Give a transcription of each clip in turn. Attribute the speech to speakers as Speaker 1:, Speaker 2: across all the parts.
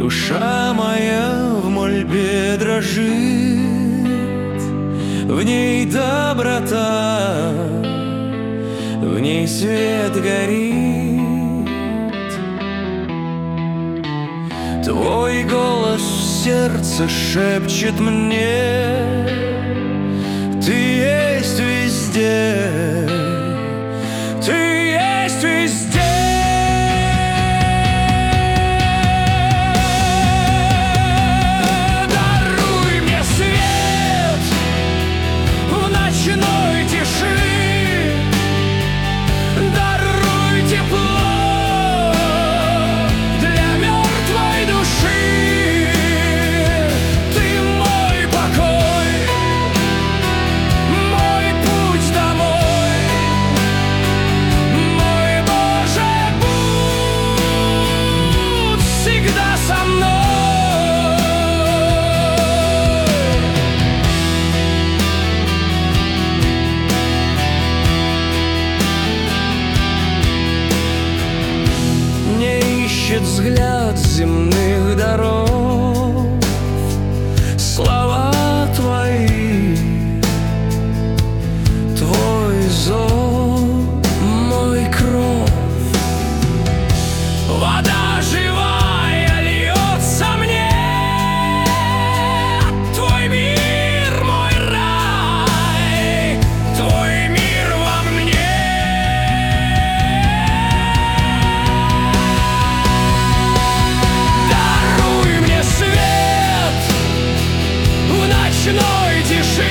Speaker 1: Душа моя в мольбе дрожит, в ней доброта, в ней свет горит. Твой голос в сердце шепчет мне: ты есть везде, ты есть везде. Даруй мне свет в ночной тиши, даруй тепло для мертвой души. Ты мой покой, мой путь домой, мой Боже, будь всегда со мной. Не ищет взгляд земных даров слова твои, твой зов, мой кровь. Вода живая льется мне, твой мир, мой рай, твой мир во мне. Даруй мне свет в ночной тиши,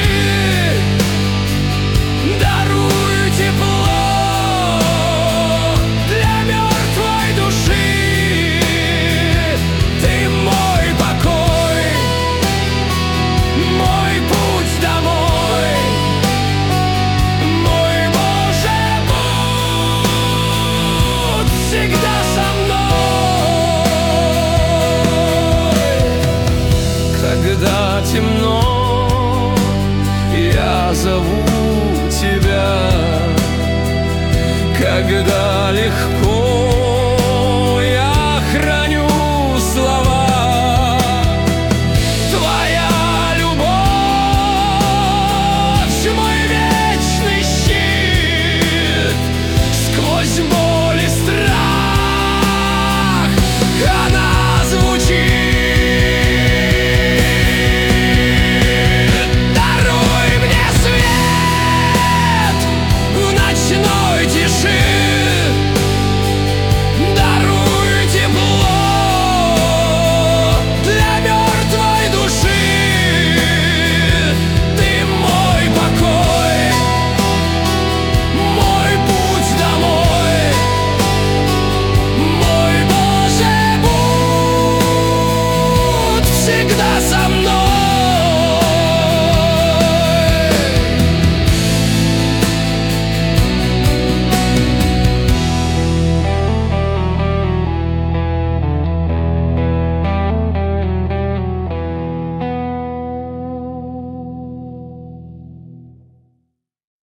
Speaker 1: даруй тепло для мертвой души. Ты мой покой, мой путь домой, мой Боже, будь всегда со мной. Когда темно, я зову